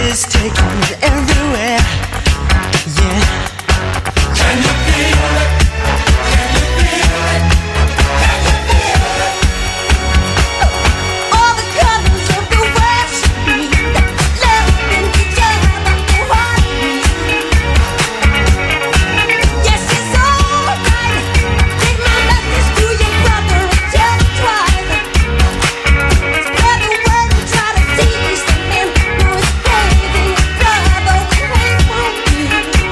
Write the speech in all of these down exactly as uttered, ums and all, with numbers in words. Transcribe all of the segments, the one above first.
is taking you everywhere. Yeah. Can you feel it? Can you feel it? Can you feel it? All the colors of the world should be loving each other wholeheartedly. Yes, it's alright. Take my message to your brother and tell him twice. Spread the word and try to teach the men who is crazy. Brother, we hate for you.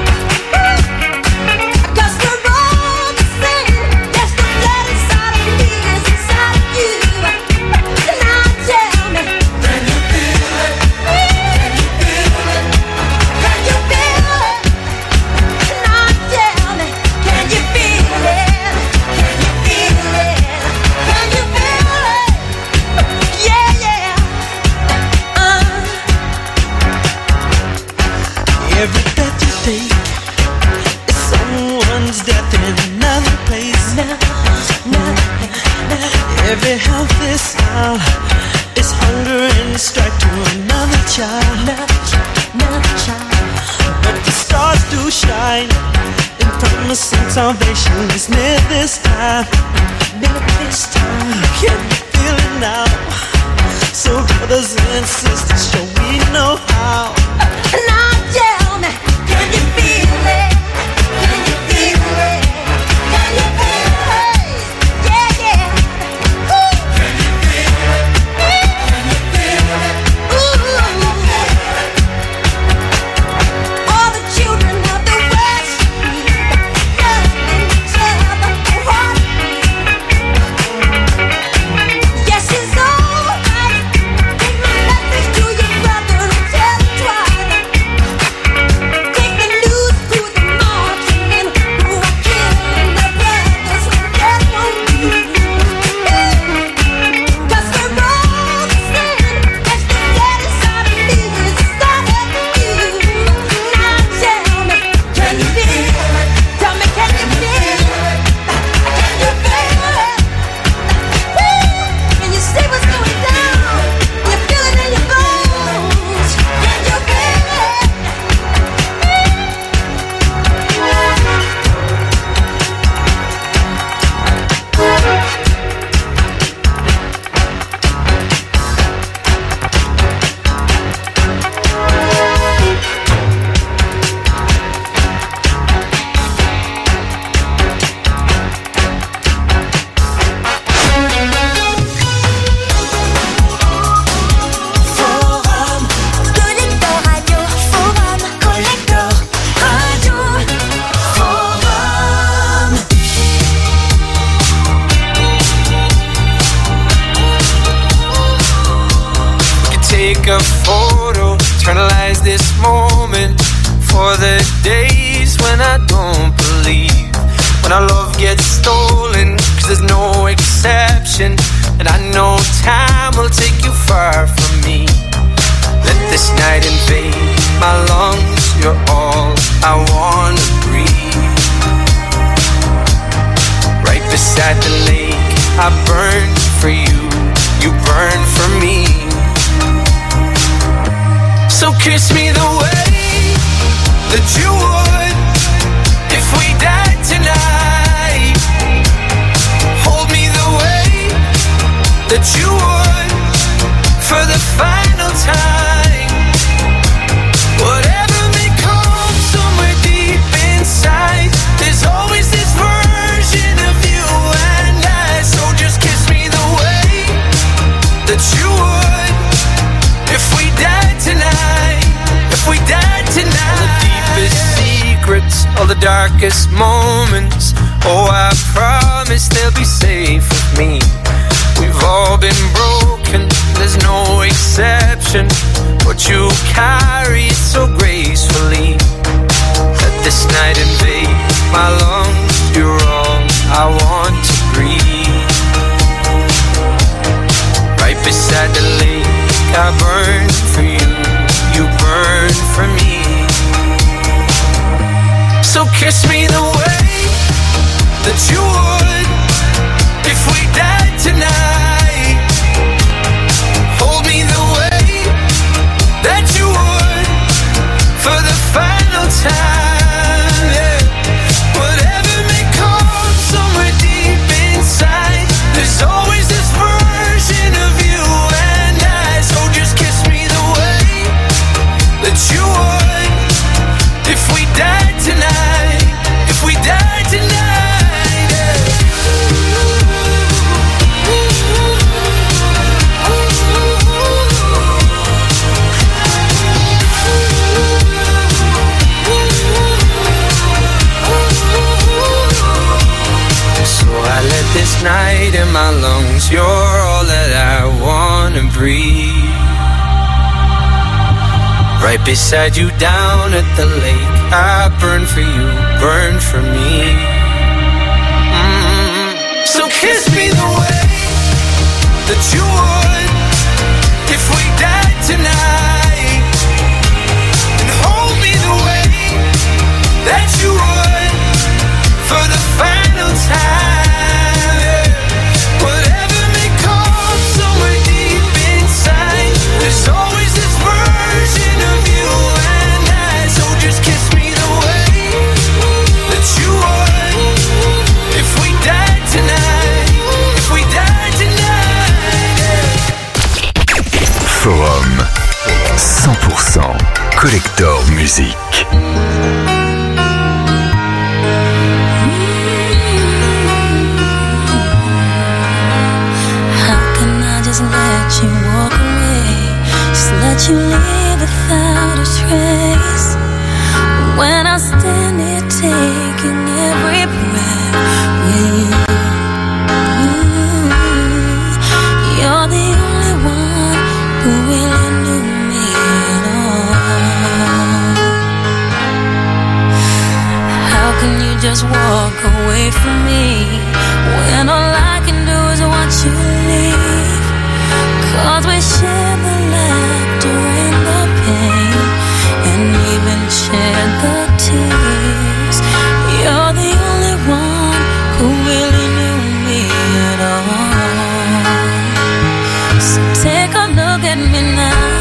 'Cause we're all the same. Yes, the blood inside of me is inside of you. Now tell me, can you feel it? Can you feel it? Can you feel it? Now tell me, can you feel it? Can you feel it? Can you feel it? Yeah, yeah. Uh. Every breath you take is someone's death in another place. Every healthy smile is hunger and strife to another child. But the stars do shine, and promising salvation is near this time. Near this time. Can you feel it now? So brothers and sisters, show we know how. Now tell me, can you feel it? Can you feel it? Can you feel it? Yeah, yeah. Ooh. Can you feel it? Can you feel it? Ooh. All the children of the world should be loving each other wholeheartedly. Yes, it's alright. Take my message to your brother and tell him twice. Take the news to the marching men who are killing their brothers with death on you. 'Cause we're all the same. Yes, the blood inside of me is inside of you. Now tell me, can you feel it? Tell me, can you feel it? Can you feel it? Can you see what's going down? You feel it in your bones. Can you feel it? Forum Collector Radio. Forum Collector Radio. Forum. You take a photo, eternalize this moment for the days when I don't believe, when our love gets stolen, 'cause there's no exception, and I know time will take you far from me. Let this night invade my lungs, you're all I wanna breathe. Right beside the lake, I burn for you, you burn for me. So kiss me the way that you would if we died tonight. Hold me the way that you would for the final time. Whatever may come somewhere deep inside, there's always this version of you and I. So just kiss me the way that you would if we died tonight. If we died tonight. All the deepest secrets, all the darkest moments, oh, I promise they'll be safe with me. We've all been broken, there's no exception, but you carry it so gracefully. Let this night invade my lungs, you're all I want to breathe. Right beside the lake, I burn for you, you burn for me. So kiss me the way that you would if we died tonight. Hold me the way that you would right beside you down at the lake. I burn for you, burn for me. Mm-hmm. So kiss me the way that you would if we died tonight, and hold me the way that you would for the final time. Whatever may come somewhere deep inside, there's always this version of you and I. So just kiss me the way that you would if we died tonight, if we died tonight. Forum cent pour cent Collector Music. Just let you walk away, just let you leave without a trace. When I stand here taking every breath with you, you're the only one who really knew me at all. How can you just walk away from me when all I can do is watch you leave? Cause we share the laughter and the pain, and even share the tears. You're the only one who really knew me at all. So take a look at me now,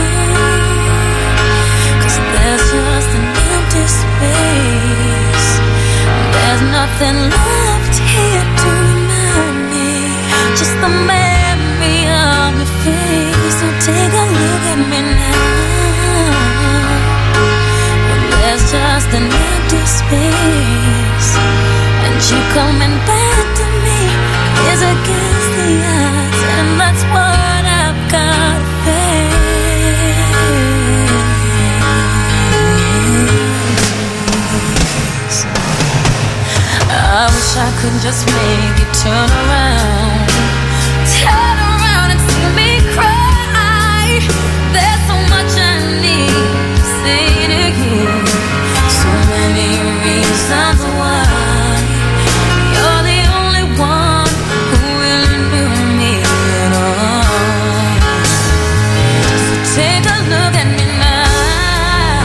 cause there's just an empty space. There's nothing left here to remind me, just the memory of your face. So take a look at me now. Well, there's just an empty space, and you coming back to me is against the odds, and that's what I've got to face. I wish I could just make you turn around, turn around and see me cry. There's so much I need to say to you, so many reasons why. You're the only one who really knew me at all. So take a look at me now.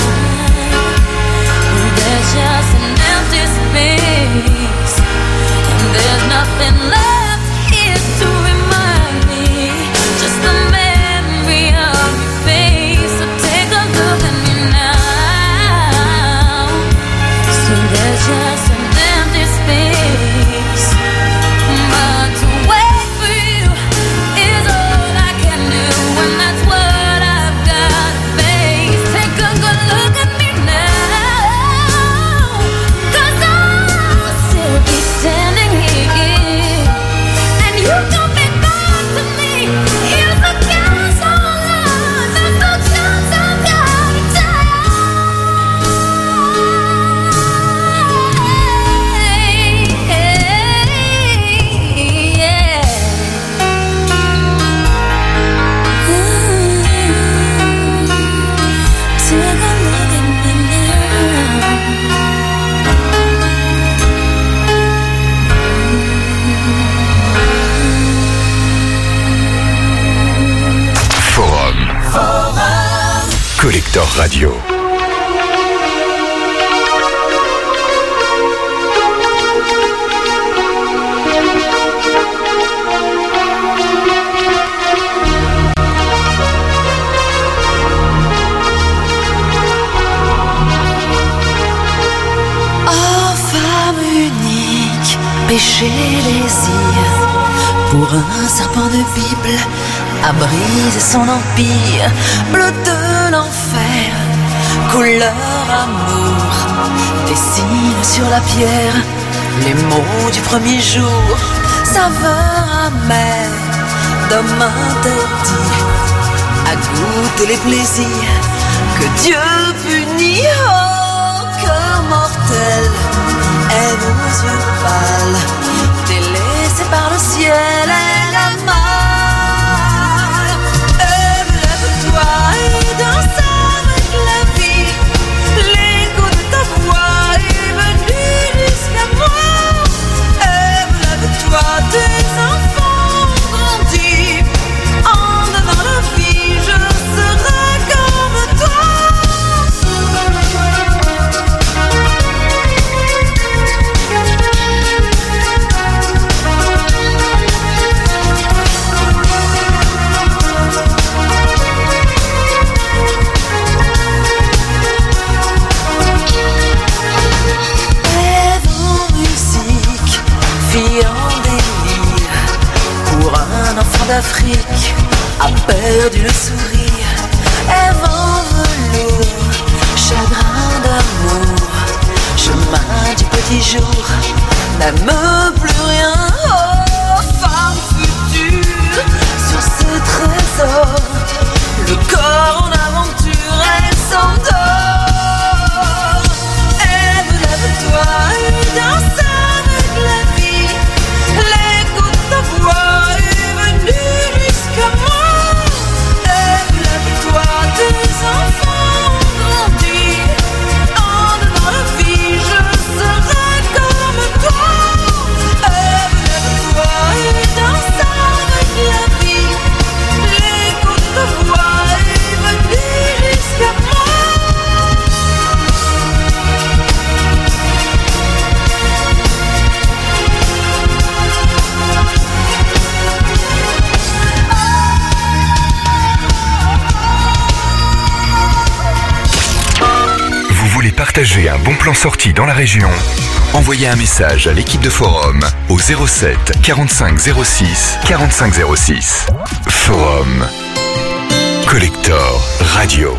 There's just an empty space, and there's nothing left here to remind me, just the memory of your face. So take a look at me now. So there's just an empty space, but to wait for you is all I can do, and that's what I've got to face. Take a good look at me now, cause I'll still be standing here, and you coming back to me is against all odds. There's no chance I've got to take. Yeah. Take a look at me Forum Collector Radio. Oh, femme unique, péché, désir, pour un serpent de Bible, à briser son empire, bleu de l'enfer, couleur amour, dessine sur la pierre les mots du premier jour, saveur amère d'homme interdit, à goûter les plaisirs que Dieu punit. Oh, cœur mortel, aime aux yeux pâles, délaissé par le ciel et la mer. Lève-toi et danse avec n'aime plus rien. Oh, femme future, sur ce trésor, le corps en aventure, elle s'endort. Ève, lève-toi et danse avec la vie. L'écho de ta voix est venu jusqu'à moi. Ève, lève-toi, tes enfants ont grandi. En dans la vie, je serai comme toi. Ève, lève-toi et danse avec la vie. L'écho de ta voix est venu jusqu'à moi. Vous voulez partager un bon plan sortie dans la région? Envoyez un message à l'équipe de Forum au zéro sept quarante-cinq zéro six quarante-cinq zéro six. Forum Collector Radio.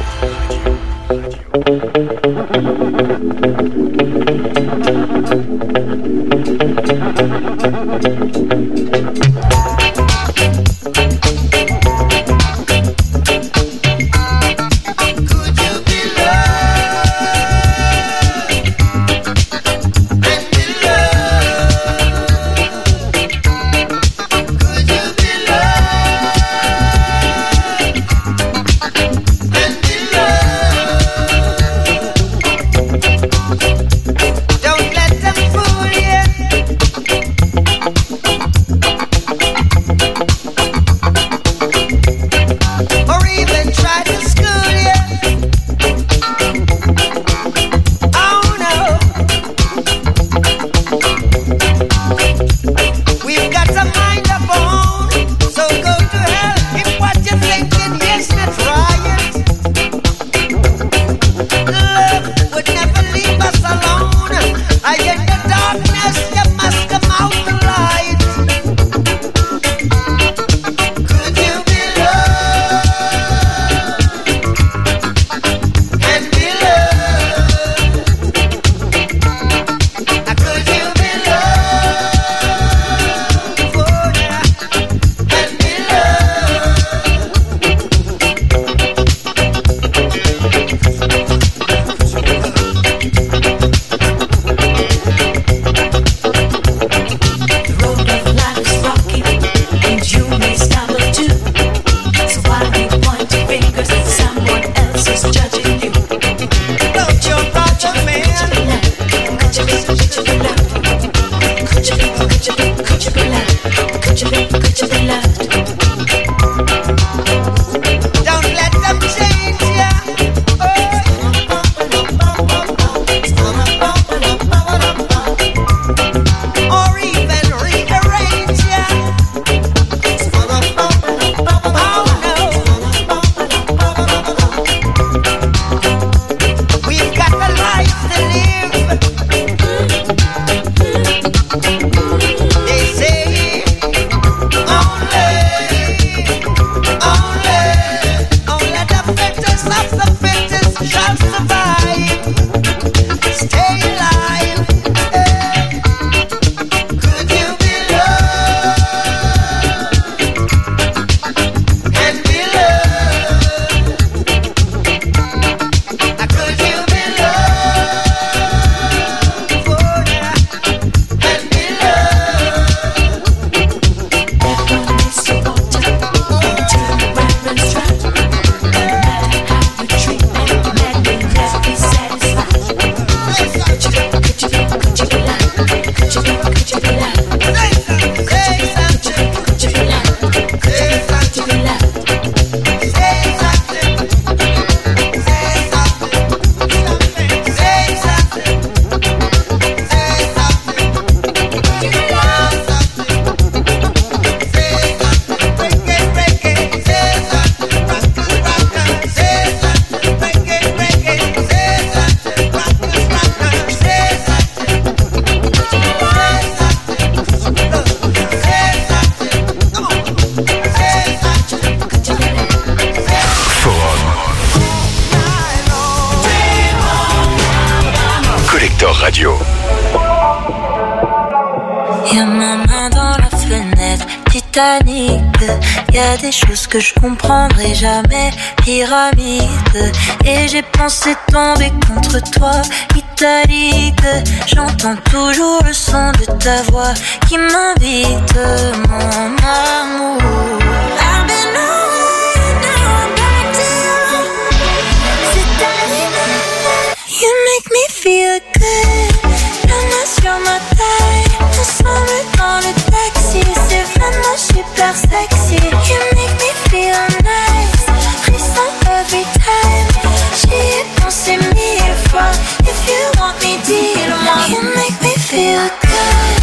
Radio. Y'a ma main dans la fenêtre, Titanic. Y'a des choses que je comprendrai jamais, pyramide. Et j'ai pensé tomber contre toi, italique. J'entends toujours le son de ta voix qui m'invite, mon amour. I've been away, now I'm back to you. C'est arrivé. You make me feel good. La main sur ma taille, ensemble dans le taxi. C'est vraiment super sexy. You make me feel nice. Frisson every time. J'y ai pensé mille fois. If you want me, dis-le-moi. You make me feel good.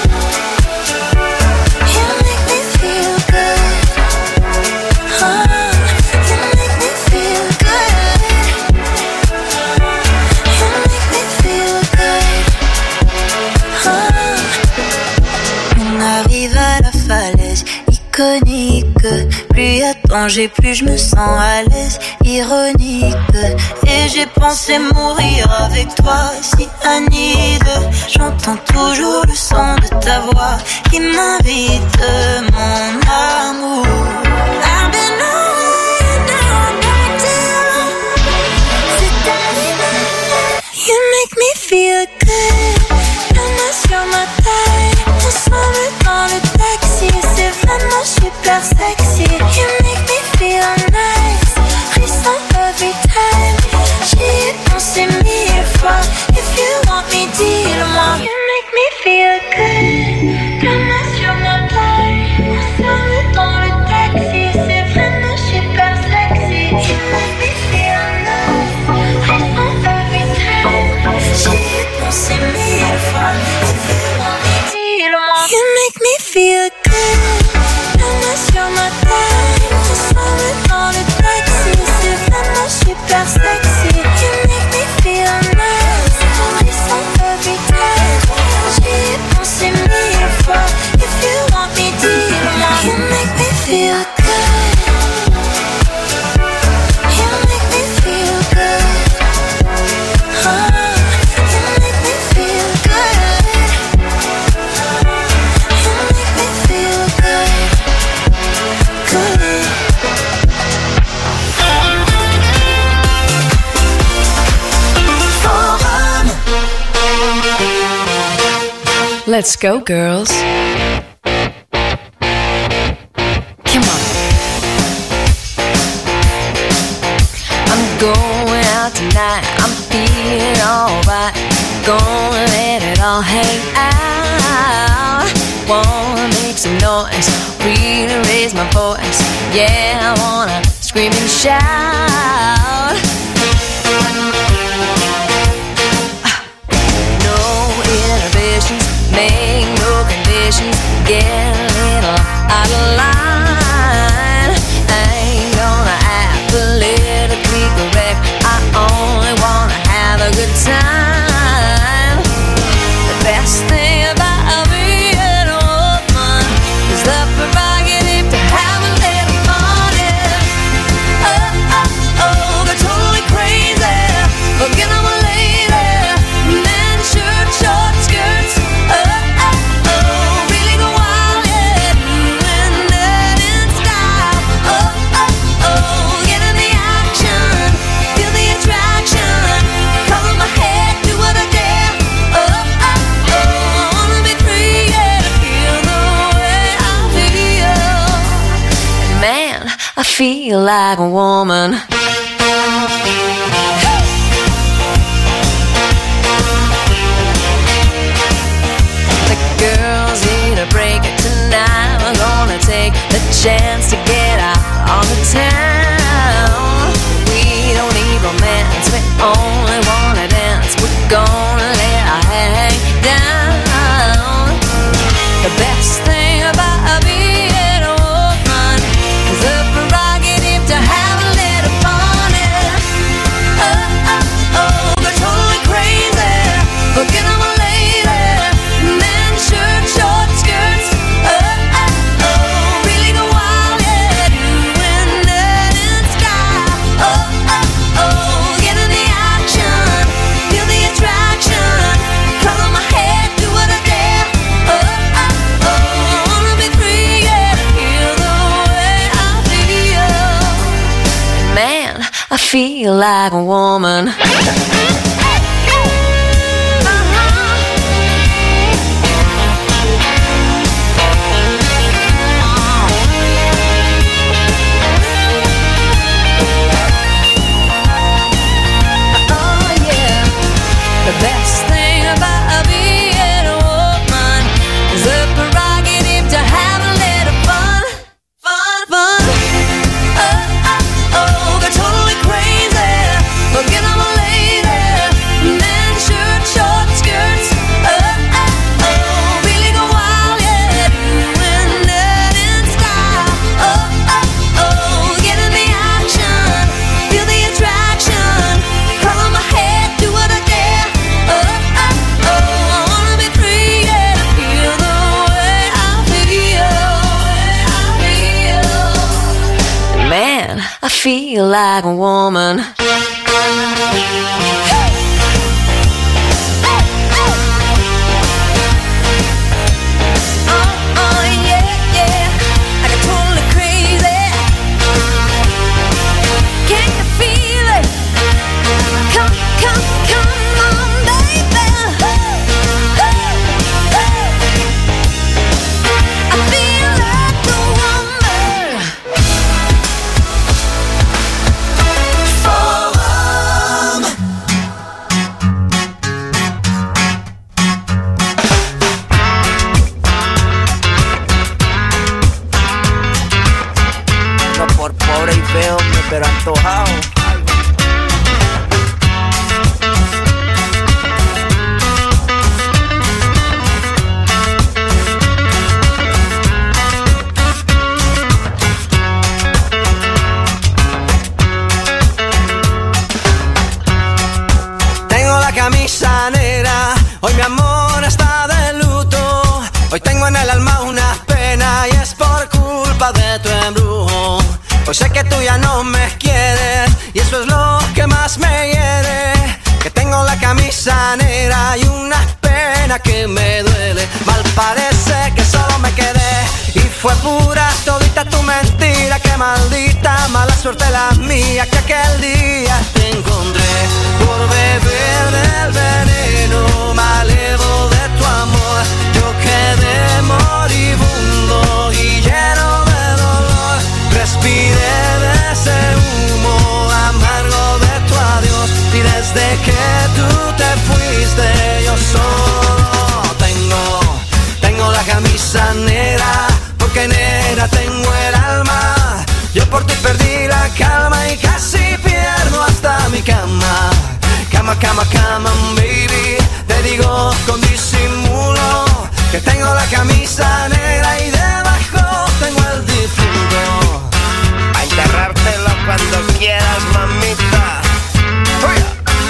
You make me feel good. Oh, you make me feel good. You make me feel good. Oh. On arrive à la falaise iconique. Plus y a danger, plus je me sens à l'aise, ironique. Et j'ai pensé mourir avec toi, si Anide. J'entends toujours le son de ta voix qui m'invite, mon amour. I've been away, now I'm back to you. C'est arrivé. You make me feel good. La main sur ma taille, ensemble dans le taxi. C'est vraiment super sexy. You make me feel nice. Frisson every time. J'y ai pensé mille fois. If you want me, dis-le-moi. You make me feel good. La main sur ma taille, ensemble dans le taxi. C'est vraiment super sexy. You make me feel nice. Frisson every time. J'y ai pensé mille fois. If you want me, dis-le-moi. You make me feel good. La main sur ma taille, ensemble dans le taxi. C'est vraiment super sexy. You make me feel nice. Frisson every time. J'y ai pensé mille fois. If you want me, dis-le-moi. You make me feel good. You make me feel good. Oh, you make me feel good. You make me feel good. Good. Forum. Let's go, girls. Come on. I'm going out tonight. I'm feeling alright. Gonna let it all hang out. Wanna make some noise, really raise my voice. Yeah, I wanna scream and shout. No inhibitions, make no conditions. Get a little out of line. I ain't gonna act politically correct. I only wanna have a good time. The best thing about being a woman is the prerogative to have a little party. Oh, oh, oh, they're totally crazy. Forget I'm a lady. Men, shirt, short skirts. Oh, oh, oh, really go wild, yeah. Doing that in style. Oh, oh, oh, get in the action. Feel the attraction. Cover my head, do what I dare. Oh, oh, oh, I wanna be free, yeah, to feel the way I feel. And man, I feel like a woman. The girls need a break tonight. We're gonna take the chance to get out on the town. We don't need romance, we only wanna dance. We're gonna let our hair hang down. The best thing about being a woman is the prerogative to have a little party. Oh, oh, oh, they're totally crazy. Forget I'm a lady. Men, shirt, short skirts. Oh, oh, oh, really go wild, yeah. Doing that in style. Oh, oh, oh, get in the action. feel like a woman. The best thing about being a woman is the prerogative to have a little fun, fun, fun. Oh, oh, oh, they're totally crazy. Forget I'm a lady. Men, shirt, short skirts. Oh, oh, oh, feeling a while, yeah, doing it in style. Oh, oh, oh, get in the action, feel the attraction. Color my head, do what I dare. Man, I feel like a woman. Pero antojado. Tengo la camisa negra, hoy mi amor está de luto. Hoy tengo en el alma una pena y es por culpa de tu embrujo. Hoy sé que tú ya no me quieres y eso es lo que más me hiere. Que tengo la camisa negra y una pena que me duele. Mal parece que solo me quedé y fue pura todita tu mentira. Que maldita mala suerte la mía que aquel día te encontré. Por beber del veneno malevo de tu amor yo quedé moribundo y lleno de dolor. Respiré de ese humo amargo de tu adiós y desde que tú te fuiste yo solo tengo, tengo la camisa negra porque negra tengo el alma. Yo por ti perdí la calma y casi pierdo hasta mi cama. Cama, cama, cama, baby, te digo con disimulo que tengo la camisa negra y debajo tengo el difunto. A enterrártelo cuando quieras, mamita. ¡Uy!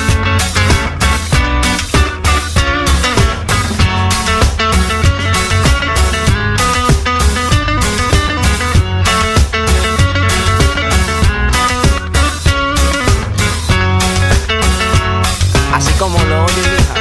Así como lo oyes, hija.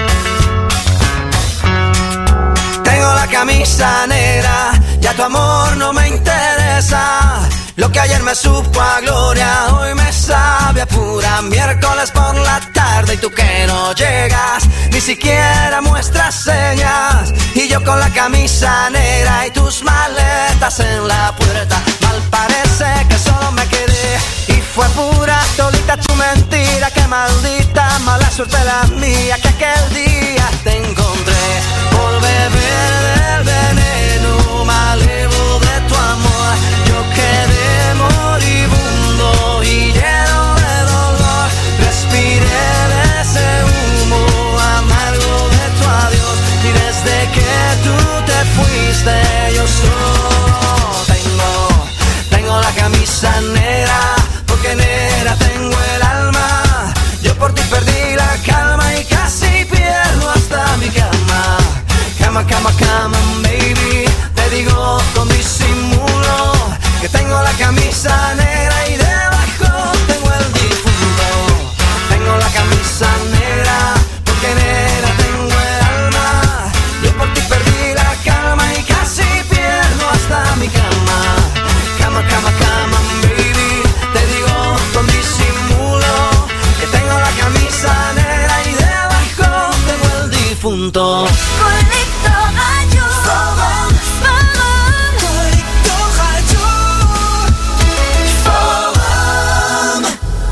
Tengo la camisa negra, ya tu amor no me interesa. Lo que ayer me supo a gloria, hoy me sabe a pura miércoles por la tarde. Y tú que no llegas, ni siquiera muestras señas. Y yo con la camisa negra y tus maletas en la puerta. Mal parece que solo me quedé y fue pura todita tu mentira. Que maldita mala suerte la mía que aquel día te encontré. Por beber del veneno malevo de tu amor yo quedé moribundo y lleno de dolor. Respiré de ese humo amargo de tu adiós y desde que tú te fuiste yo solo tengo, tengo la camisa negra porque negra tengo el alma. Yo por ti perdí la calma y casi pierdo hasta mi cama. Cama, cama, cama, baby, te digo con disimulo que tengo la camisa negra y debajo tengo el difunto. Tengo la camisa negra porque negra tengo el alma. Yo por ti perdí la calma y casi pierdo hasta mi cama. Cama, cama, cama, baby, te digo con disimulo punto. Conecto Radio Forum. Conecto Radio Forum.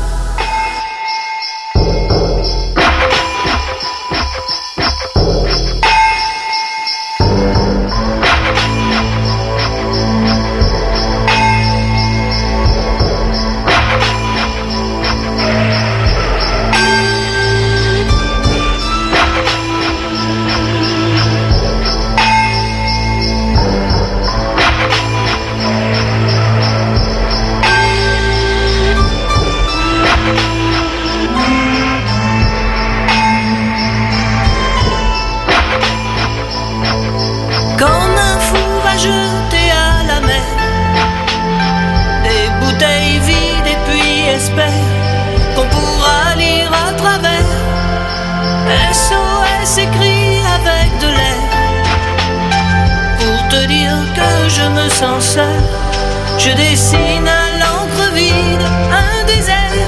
Comme un fou va jeter à la mer des bouteilles vides et puis espère qu'on pourra lire à travers. S O S écrit avec de l'air pour te dire que je me sens seul. Je dessine à l'encre vide un désert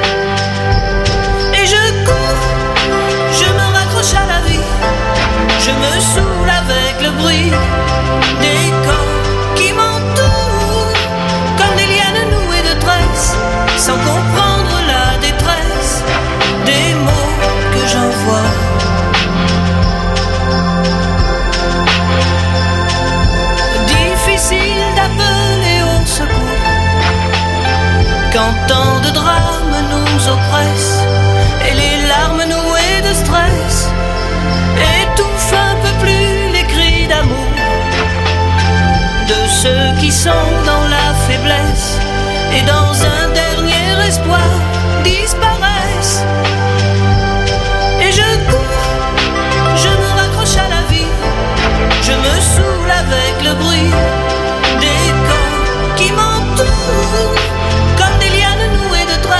et je cours, je me raccroche à la vie. Je me saoule avec le bruit des corps qui m'entourent comme des lianes nouées de tresses, sans comprendre la détresse des mots que j'envoie. Difficile d'appeler au secours quand tant de drames nous oppressent et les larmes nouées de stress étouffent un peu plus les cris d'amour de ceux qui sont dans la faiblesse et dans un dernier espoir disparaissent. Et je cours, je me raccroche à la vie, je me saoule avec le bruit des corps qui m'entourent comme des lianes nouées de tresses.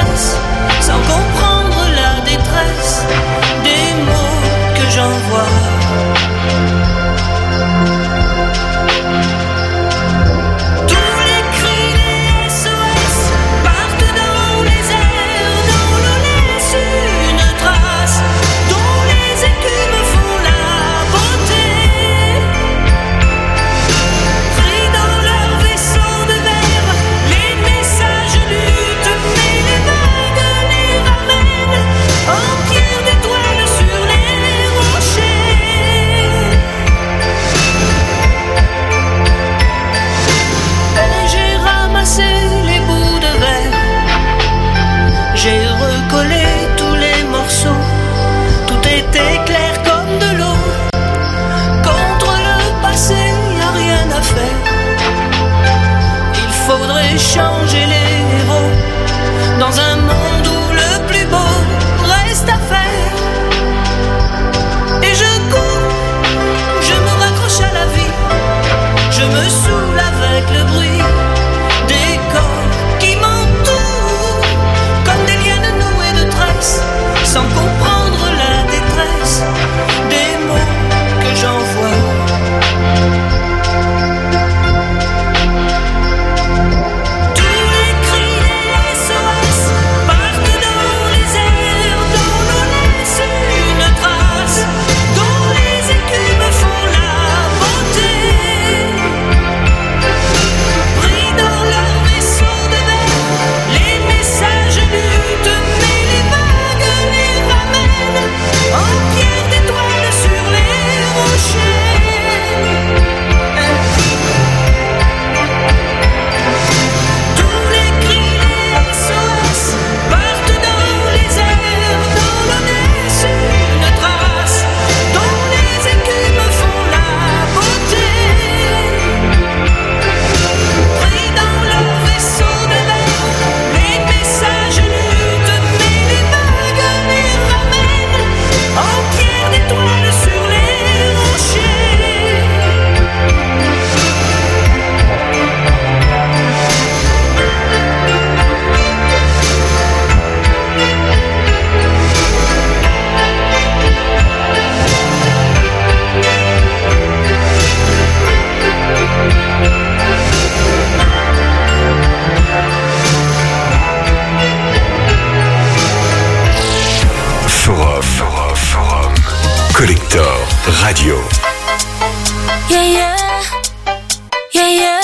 Collector Radio. Yeah, yeah, yeah, yeah.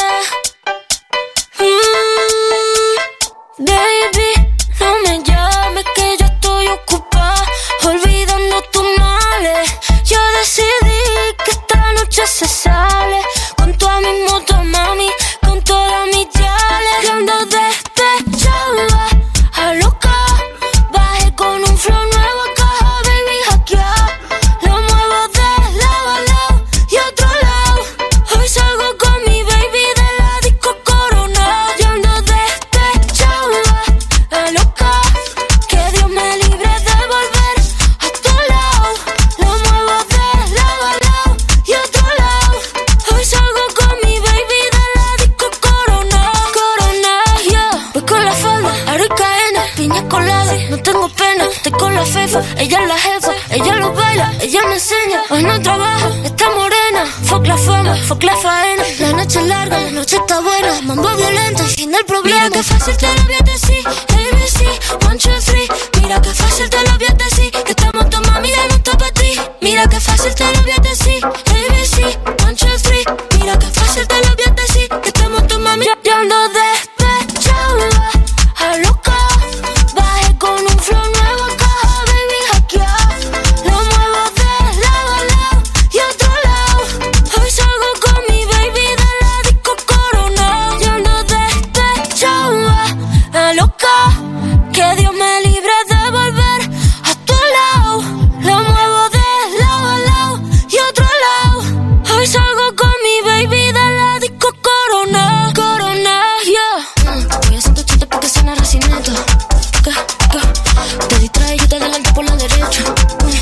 Mm, baby, no me llames que yo estoy ocupada, olvidando tus males. Yo decidí que esta noche se sale con toda mi moto, mami, con todas mis yales. Yo ando despechada, a loca, bajé con un flow nuevo, caja, baby, hackeado. Lo muevo de lado a lado y otro lado. Hoy salgo con mi baby de la disco Corona. Yo ando despechada, a loca, que Dios me libre de volver a tu lado. Lo muevo de lado a lado y otro lado. Hoy salgo con mi baby de la disco Corona. Corona, yeah. Voy con la falda, aro y cadena, piña colada, no tengo pena. Estoy con la fefa, ella es la jefa, ella lo baila, ella me enseña. Hoy no trabaja, está morena. Fuck la fama, fuck la faena. La noche es larga, la noche está buena. Mambo violento, el fin del problema. Mira que fácil te lo voy a decir, A B C, one, two, three. Mira que fácil te lo voy a decir, que estamos tu mami ya no está pa' ti. Mira que fácil te lo voy a decir, A B C, one, two, three. Mira que fácil te lo voy a decir, que estamos tu mami. Yo, yo ando despechada, a loca, bajé con un flow nuevo, caja, baby, hackeado. Lo muevo de lado a lado y otro lado. Hoy salgo con mi baby de la disco Corona. Yo ando despechada, a loca, que Dios me libre de volver a tu lado. Lo muevo de lado a lado y otro lado. Hoy salgo con mi baby de la disco Corona. Corona, yeah. Mm, voy a ciento ochenta porque suena recinito. ¿Qué? ¿Qué? Te distraes, yo te adelanto por la derecha. Mm.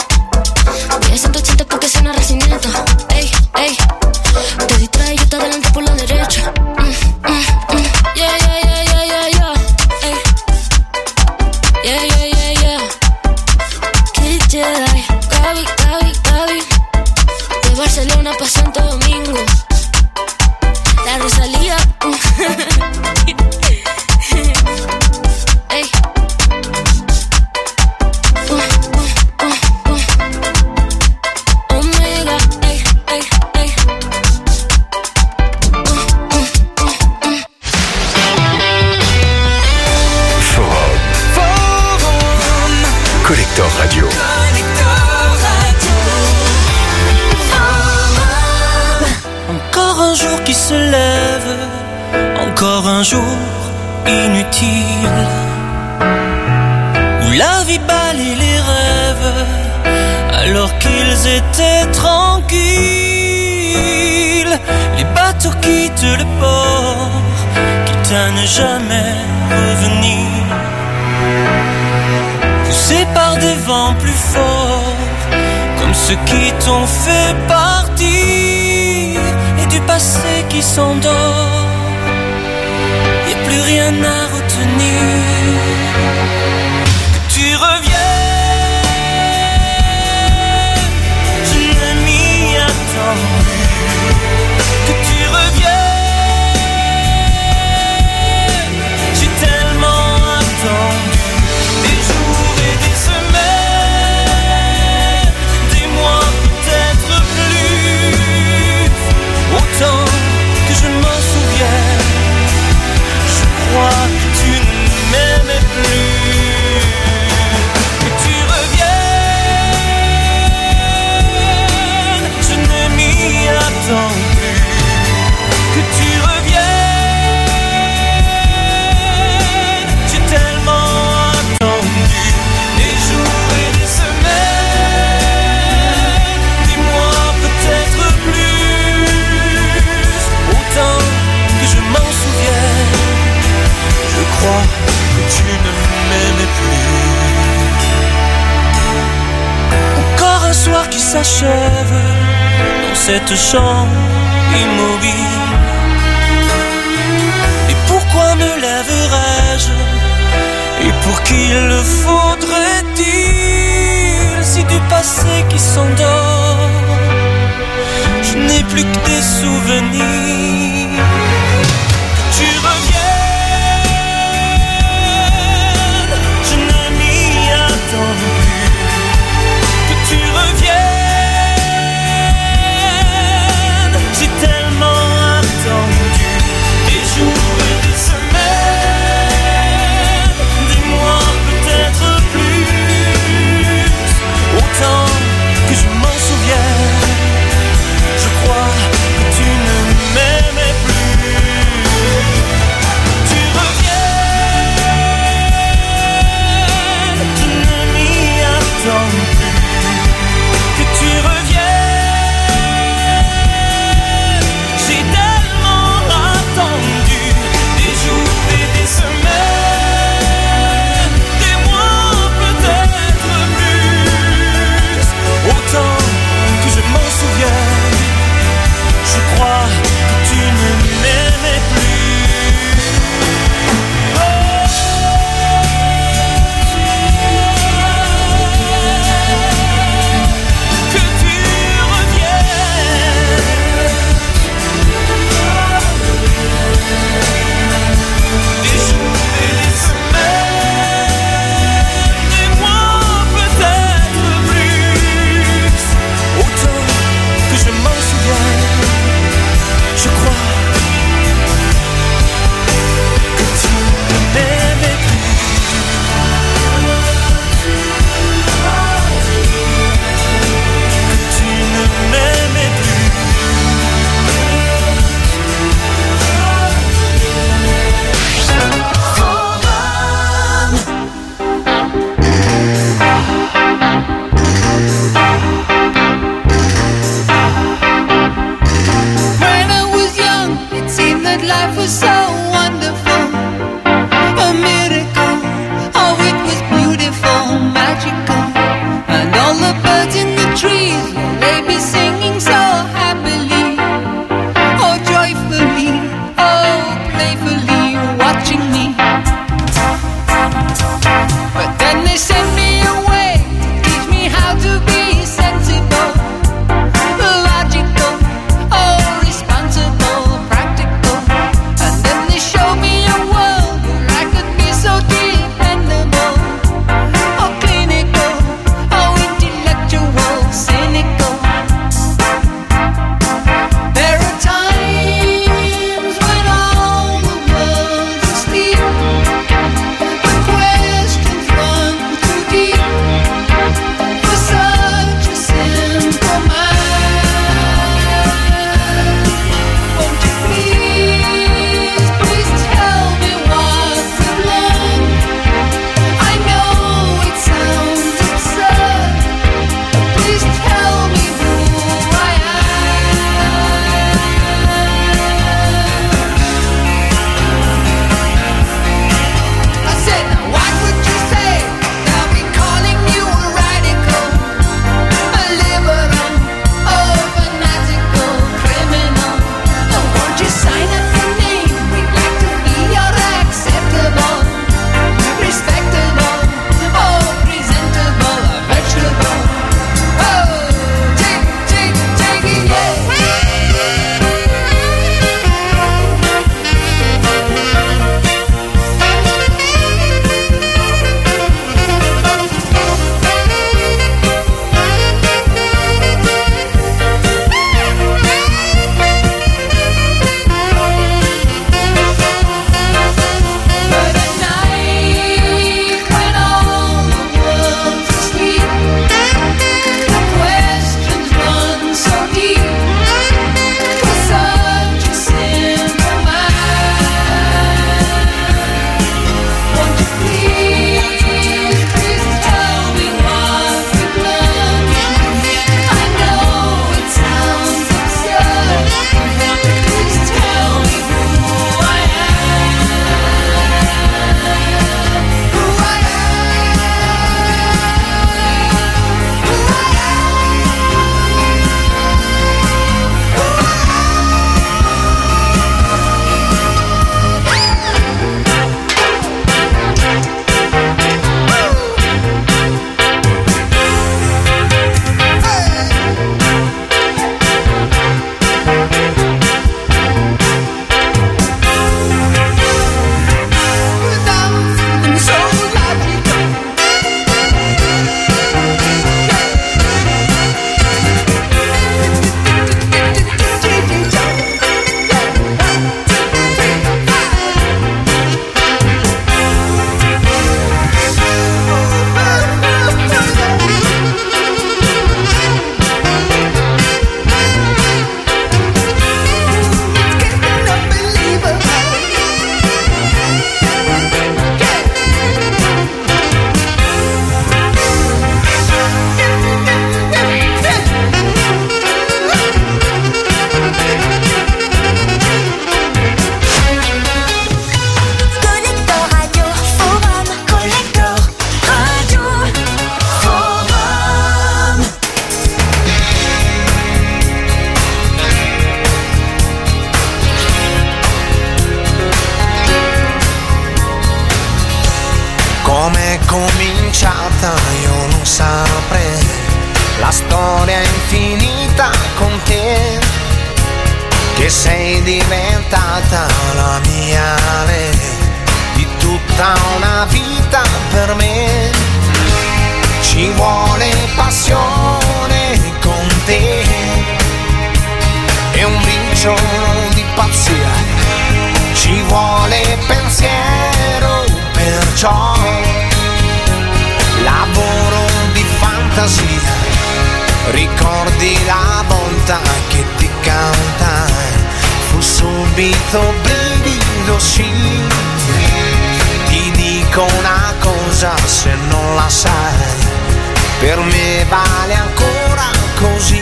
Voy a ciento ochenta porque suena recinito. Ey, ey. Te distraes, yo te adelanto por la derecha. Mm, mm, mm. Yeah, yeah, yeah, yeah, yeah, yeah. Ey. Yeah, yeah, yeah, yeah. Kid Jedi, Gaby, Gaby, Gaby. De Barcelona pa' Santo Domingo. La Rosalía. Ey. Uh, uh, uh, uh. Omega, ey, ey, ey. Uh, uh, uh, uh. Forum. Collector Radio. Encore un jour qui se lève, encore un jour inutile, où la vie balaye les rêves, alors qu'ils étaient tranquilles. Les bateaux quittent le port, quitte à ne jamais revenir, poussés par des vents plus forts, comme ceux qui t'ont fait partir, et du passé qui s'endort, y'a plus rien à retenir. Que tu reviennes, je ne m'y attends plus. Que tu reviennes, j'ai tellement attendu, des jours et des semaines, des mois peut-être plus, autant que je m'en souviens. Je crois que tu ne m'aimais plus. Que tu reviennes, je ne m'y attends plus. Que tu reviennes, j'ai tellement attendu, des jours et des semaines, des mois peut-être plus, autant que je m'en souviens. Je crois que tu ne m'aimais plus. Encore un soir qui s'achève dans cette chambre immobile. Et pourquoi me lèverais-je? Et pour qui le faudrait-il? Si du passé qui s'endort, je n'ai plus que des souvenirs. Que tu reviennes, je ne m'y attends plus. Que tu reviennes, sei diventata la mia lei di tutta una vita per me. Ci vuole passione con te e un briciolo di pazzia, ci vuole pensiero, perciò lavoro di fantasia. Ricordi la volta che ti cantai, fu subito brivido, sì. Ti dico una cosa se non la sai, per me vale ancora così.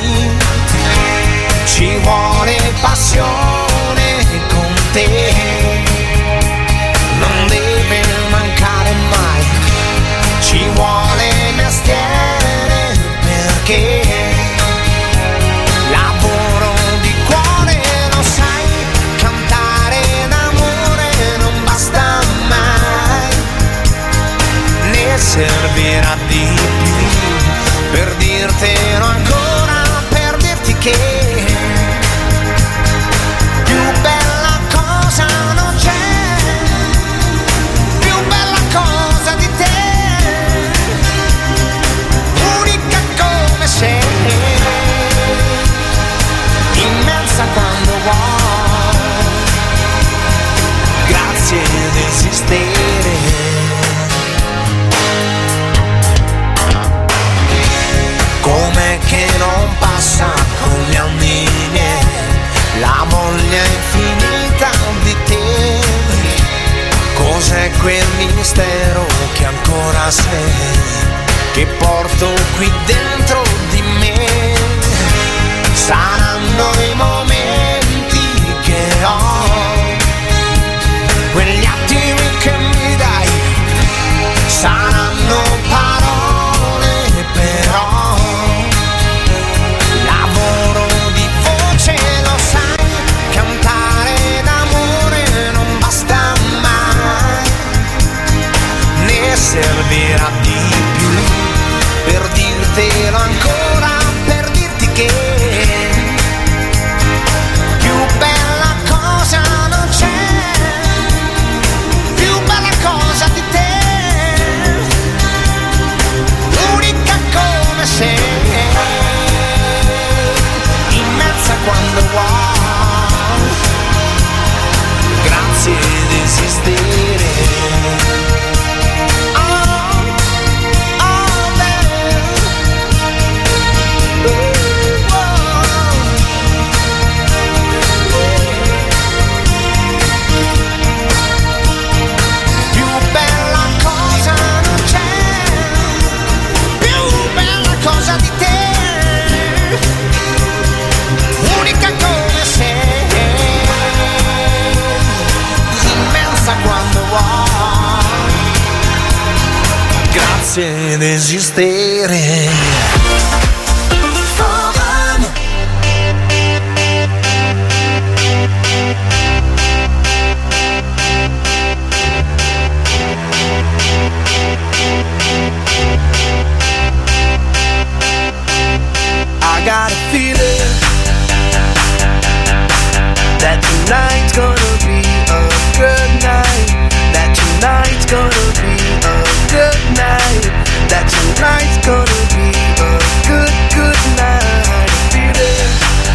Ci vuole passione con te, non deve mancare mai. Ci vuole mestiere perché lavoro di cuore, lo sai, cantare d'amore non basta mai, ne servirà di più per dirtelo ancora, per dirti che più bella cosa non c'è, più bella cosa di te, unica come sei, immensa quando vuoi, grazie di esistere. Com'è che non passa con gli anni miei la voglia infinita di te? Cos'è quel mistero che ancora sei, che porto qui dentro di me? Saranno i momenti che ho, quegli attimi che mi dai, saranno parole però. Lavoro di voce, lo sai, cantare d'amore non basta mai, ne servirà di più per dirtelo ancora, per dirti che più bella cosa non c'è, più bella cosa di te, unica come sei, immensa quando vuoi, grazie di esistere. Grazie di esistere. I got a feeling that tonight's gonna be a good night, that tonight's gonna be a good night, that tonight's gonna be a good, good night. I feel it.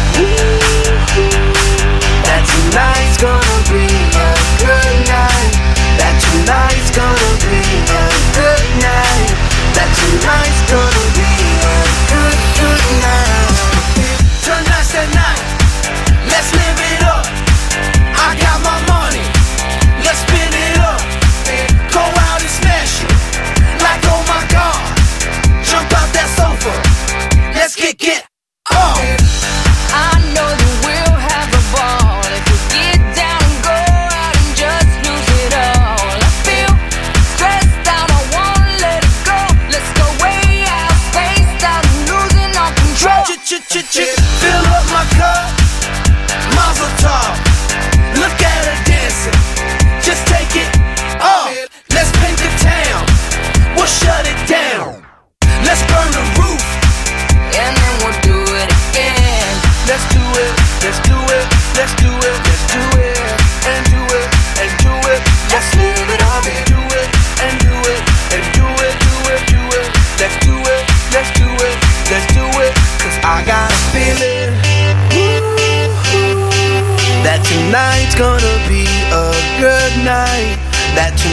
That tonight's gonna be a good night, that tonight's gonna be a good night, that tonight's gonna be a good, good night.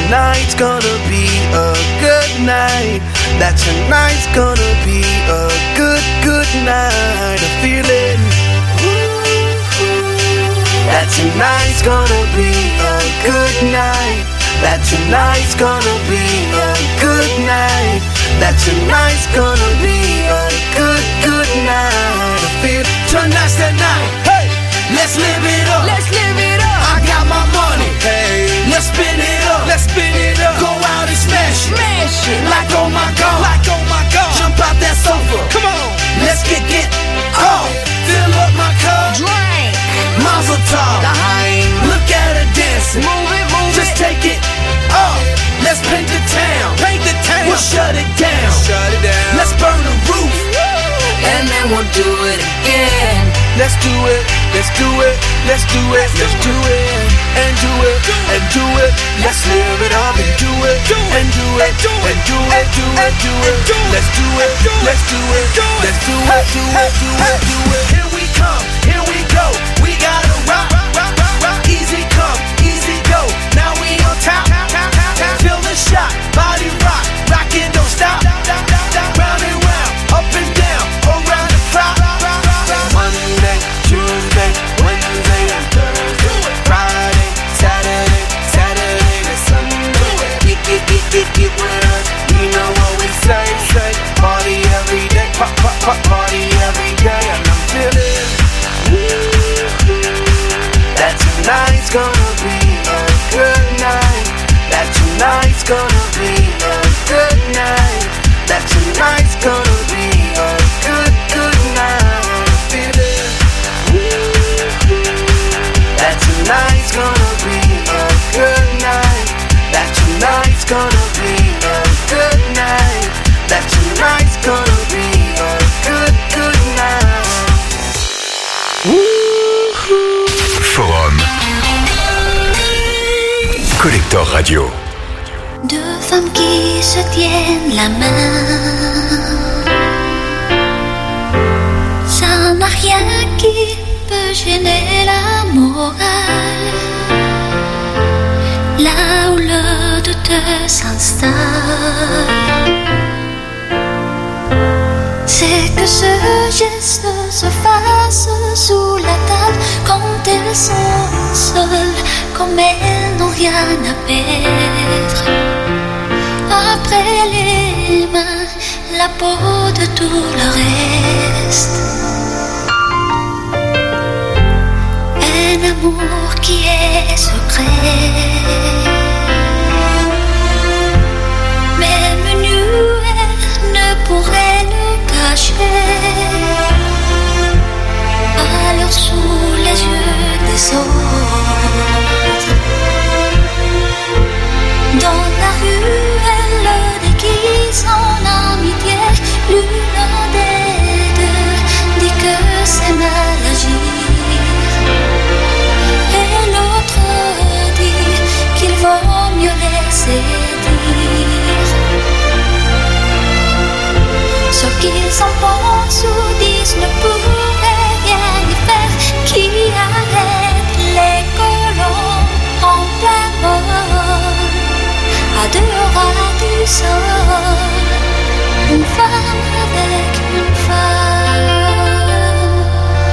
tonight's gonna be a good night. That tonight's gonna be a good, good night. I feel it. That tonight's gonna be a good night. That tonight's gonna be a good night. That tonight's gonna be a good, good night. I feel tonight's the night. Hey, let's live it up. Let's live it up. I got my money. Hey, let's spin it up. Let's spin it up. Go out and smash it. Smash it. Like oh my god. Like oh my god. Jump out that sofa. Come on. Let's kick it off. Fill up my cup. Drink. Mazel tov. Daheim. Look at her dancing. Move it, move Just it. take it off. Let's paint the town. Paint the town. We'll shut it down. Shut it down. Let's burn the roof. And then we'll do it again. Let's do it. Let's do it. Let's do it. Let's do it. And do it. And do it. Let's live it up and do it. And do it. And do it. Do it. Do it. Let's do it. Let's do it. Let's do it. Do it. Do it. Do it. Here we come. Here we go. We gotta rock. Rock. Rock. Rock. Easy come. Easy go. Now we on top. Feel the shot. Body rock. Rockin', don't stop. Round and round. Up and down. Around the clock. Monday, Tuesday, Wednesday, and Thursday. Friday, Saturday, Saturday to Sunday. Get, get, get, get, get with us. You know what we say, say. Party every day. Pop, pop, pop. Party every day. And I'm feeling that tonight's gonna be a good night. That tonight's gonna be a good night. That tonight's gonna be a good, good night. Feel it. That tonight's gonna be a good night. That tonight's gonna be a good night. That tonight's gonna be a good, good night. Forum Collector Radio. Deux femmes qui se tiennent la main, ça n'a rien qui peut gêner la morale. Là où le doute s'installe, c'est que ce geste se fasse sous la table quand elles sont seules, comme elles n'ont rien à perdre. Après les mains, la peau de tout le reste. Un amour qui est secret, même nu ne pourrait le cacher. Alors sous les yeux des autres, dans la rue, elle le déguise en amitié. L'une des deux dit que c'est mal agir, et l'autre dit qu'il vaut mieux laisser dire ce qu'ils en pensent ou disent ne pourrait rien y faire. Qui arrête les colons en plein vol, à deux ras du sol, une femme avec une femme.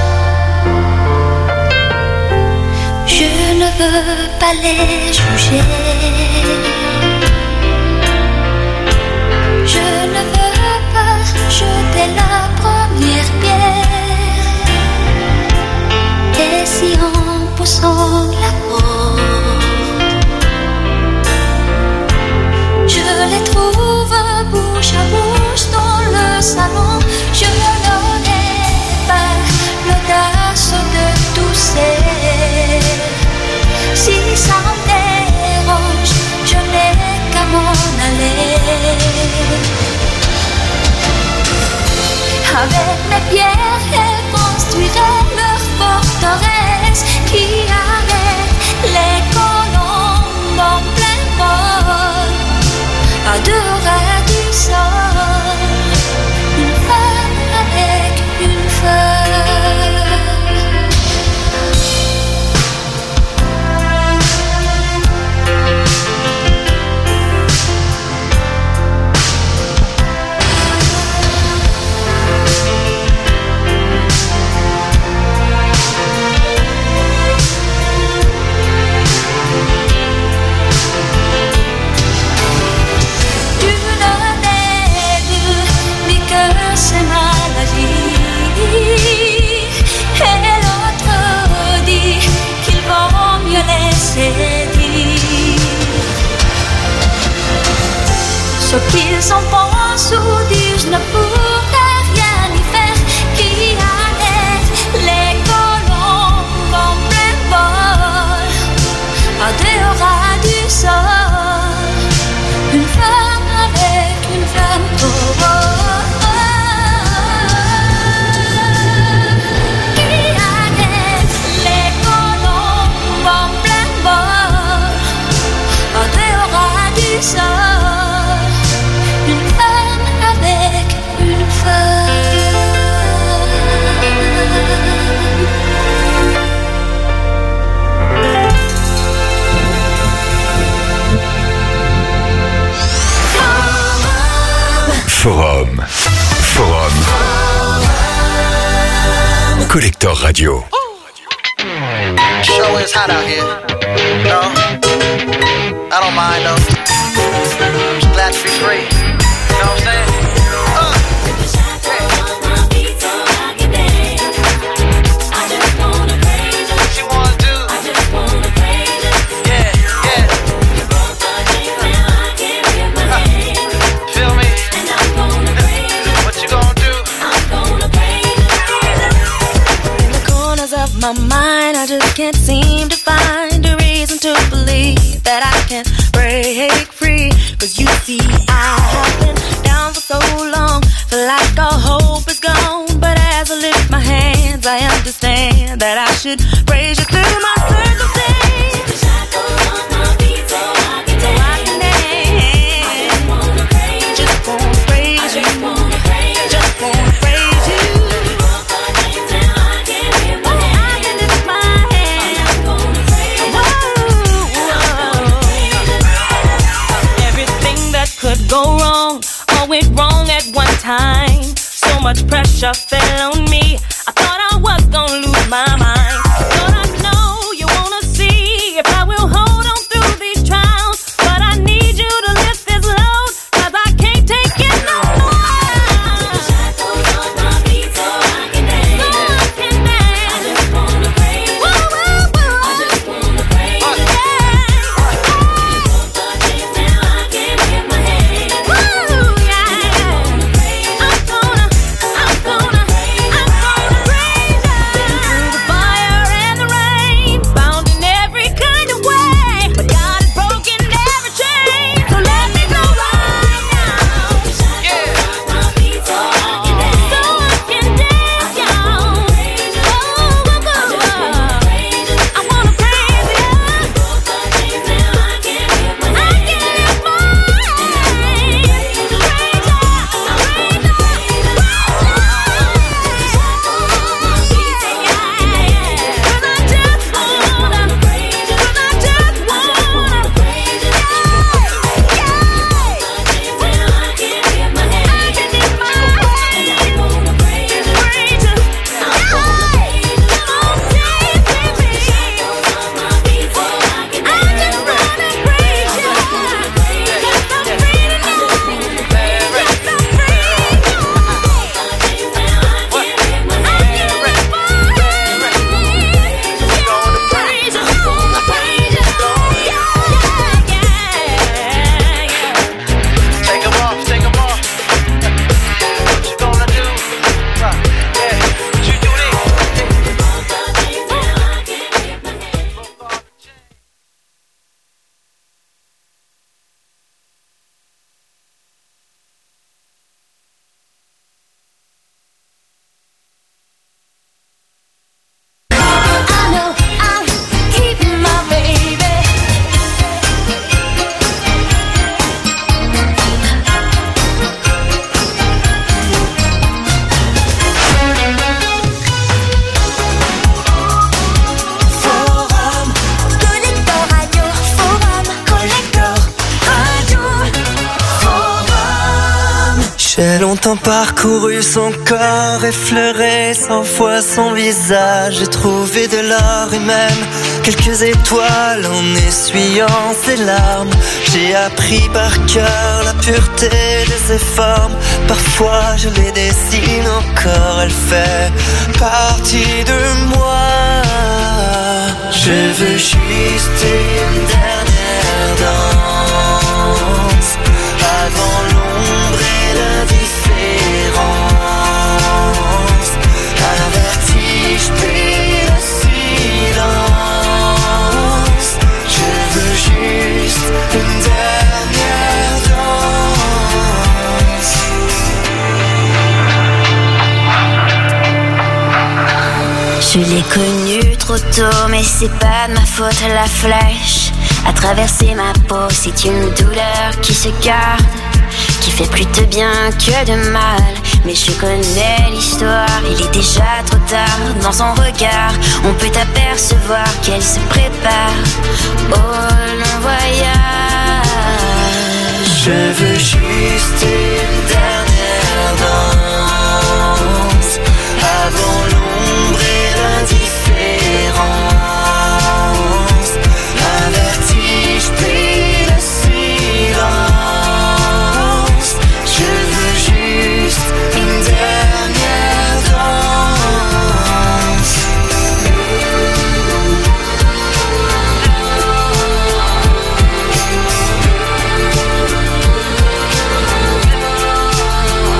Je ne veux pas les juger, je ne veux pas jeter la première pierre. Et si en poussant la porte, je les trouve bouche à bouche dans le salon, je n'aurai pas l'audace de tousser. Si ça me dérange, je n'ai qu'à m'en aller. Avec mes pierres, elles construiraient leur forteresse qui arrête les colombes en plein vol, à deux ras du sol, une femme avec une femme. Ceux qui s'en pensent ou disent ne pourraient rien y faire, qui arrêtent les colombes en plein vol, à deux ras du sol, une femme avec une femme. Oh, oh, oh. Qui arrête les colombes en plein vol, à deux ras du sol. Forum. Forum. Collector Radio. Show is hot out here. No, I don't mind though. Just glad to be free. You know what I'm saying? Uh. My mind, I just can't seem to find a reason to believe that I can break free. Cause you see, I have been down for so long, feel like all hope is gone. But as I lift my hands, I understand that I should praise you through my circumstance. The shackles on my feet so I can dance. I just wanna praise you. Just wanna praise you. Just wanna praise you. Just wanna praise you. Go wrong, all went wrong at one time. So much pressure fell on me. I thought I was gonna lose my mind. Thought I know you wanna see if I will hold on through these trials. But I need you to lift this load, cause I can't take it no more. The shackles on my feet so I can dance. So I can dance. I just wanna praise you. Woo, woo, woo. I just wanna praise you. J'ai longtemps parcouru son corps, effleuré cent fois son visage. J'ai trouvé de l'or et même quelques étoiles en essuyant ses larmes. J'ai appris par cœur la pureté de ses formes. Parfois je les dessine encore, elle fait partie de moi. Je veux juste une dernière danse avant l'ombre et l'indifférence, à la vertige puis le silence. Je veux juste une dernière danse. Je l'ai connu trop tôt, mais c'est pas de ma faute. La flèche a traversé ma peau, c'est une douleur qui se garde, qui fait plus de bien que de mal. Mais je connais l'histoire, il est déjà trop tard. Dans son regard, on peut apercevoir qu'elle se prépare au long voyage. Je veux juste une